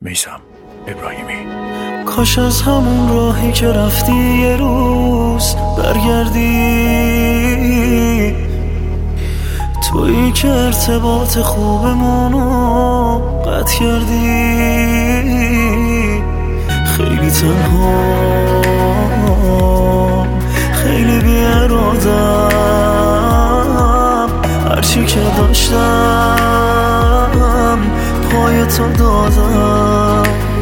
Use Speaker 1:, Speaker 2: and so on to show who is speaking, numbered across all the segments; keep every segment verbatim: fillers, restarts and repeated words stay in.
Speaker 1: میثم ابراهیمی.
Speaker 2: کاش از همون راهی که رفتی یه روز برگردی، تویی که ارتباط خوبمونو قطع کردی. خیلی تنها، خیلی بی‌ارادم، هرچی که داشتم پای تو دادم.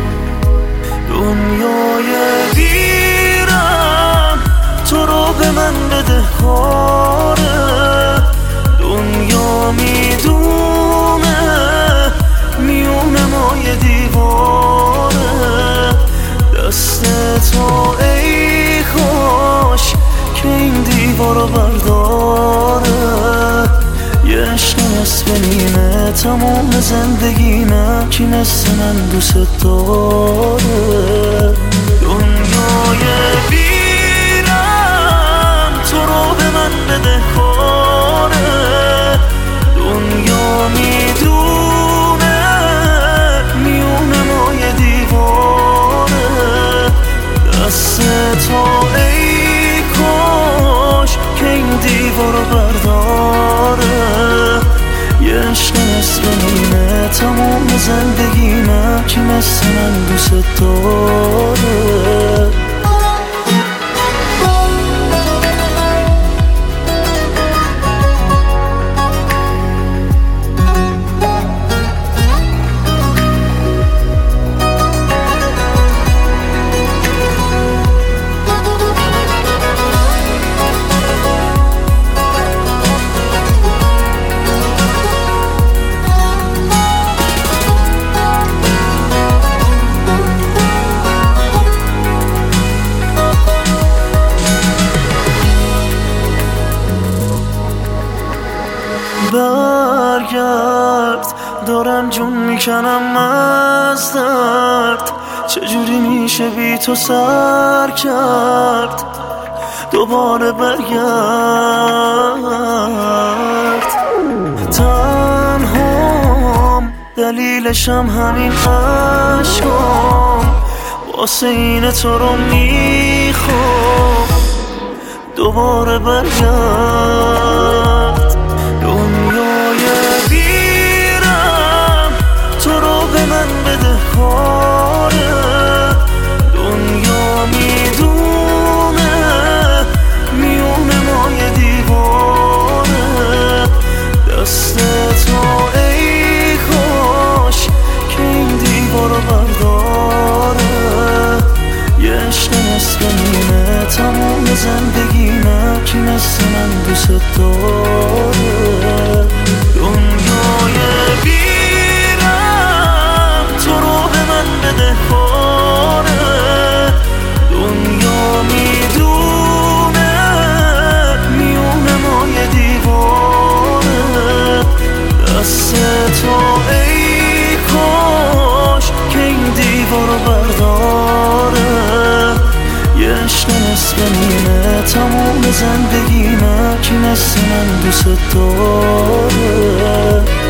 Speaker 2: دنیای ویرم تو رو به من بده کاره، دنیا میدونه میونه ما یه دیواره. دست تو ای کاش که این دیوارو برداره. یه عشق نصف نیمه تمام زندگیمه کی مثل من دوست داره. دنیای ویرم تو رو به من بده کاره، دنیا میدونه میونه ما یه دیواره. دست تو ای کاش که این دیوارو برداره. یه عشق نصف نیمه تمام زندگیمه کی مثل من دوست داره. برگرد دارم جون میکنم از درد، چجوری میشه بی تو سر کرد. دوباره برگرد، تنهام دلیلشم همین عشقام، واسه اینه تو رو میخوام. دوباره برگرد، دنیای ویرم تو رو به من بده کاره، دنیا میدونه میونه ما یه دیواره. دست تو ای کاش که این دیوارو برداره. یه عشق نصف نیمه تمام زندگیمه کی مثل من دوست داره. دنیای ویرم تو رو به من بده کاره، دنیا میدونه میونه ما یه دیواره. دست تو ای کاش که این دیوارو برداره. یه عشق نصف نیمه تمام زندگیمه کی مثل من دوست داره.